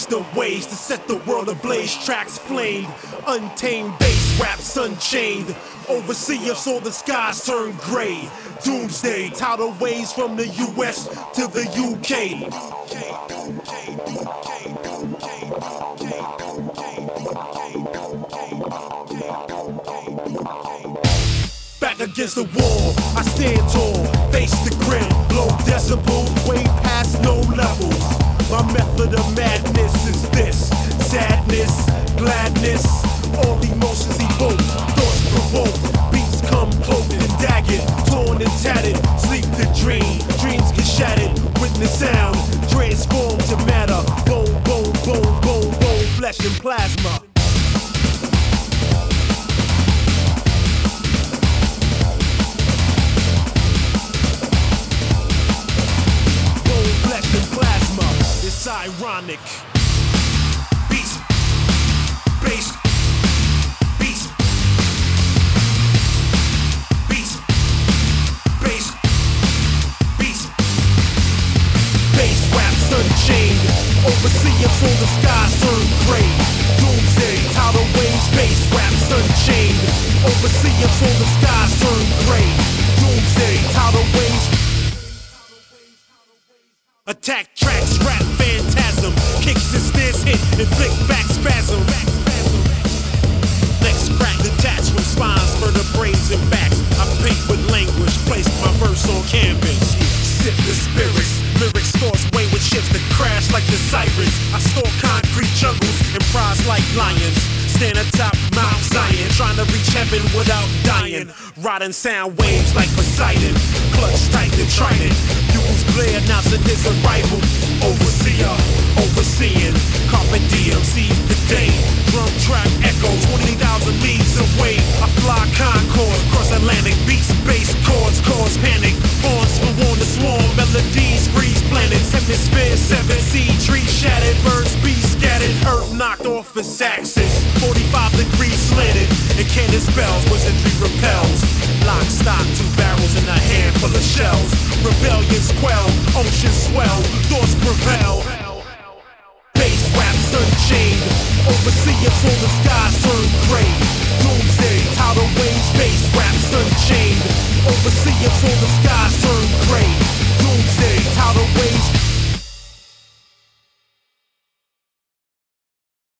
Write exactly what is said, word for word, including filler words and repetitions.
the ways to set the world ablaze. Tracks flamed, untamed bass raps unchained. Overseer saw the skies turn gray. Doomsday, tidal waves from the U S to the U K. Back against the wall, I stand tall, face the grin, blow decibels way past no levels. My method of madness is this: sadness, gladness, all emotions evoke, thoughts provoke, beats come cloaked and daggered, torn and tattered, sleep to dream, dreams get shattered, witness sound, transform to matter, bone, bone, bone, bone, bone, flesh and plasma. It's ironic. Beats, bass, beats, beats, bass, beats, bass raps unchained. Overseer saw the skies turn gray. Doomsday, tidal waves, bass raps unchained. Overseer saw the skies turn gray. Doomsday, tidal waves. Attack tracks, rap phantasm, kicks and snares hit, inflict back spasm. Next crack detached from spines, vertebrae and backs. I paint with language, place my verse on canvas. Sip the spirits, lyrics force wayward ships that crash like the sirens. I store concrete jungles and prize like lions. Stand atop Mount Zion, trying to reach heaven without dying. Riding sound waves like Poseidon, clutch tight and trident. Use Blair announcing his arrival. Overseer, overseeing, carpe diem, seize the day. Drum track echo, twenty thousand leagues away. I fly Concord, cross Atlantic, beats, bass chords, cause panic. Horns for one to swarm, melodies freeze planets. Hemisphere seven, sea tree shattered, birds be scattered. Earth knocked off its axis, forty-five degrees slanted, and cannon spells, wizardry repels. Lock, stock, two barrels and a handful of shells. Rebellions quell, oceans swell, thoughts prevail. Bass raps unchained, overseer saw the skies turn gray. Doomsday, tidal waves, bass raps unchained. Overseer saw the skies turn gray. Doomsday, tidal waves.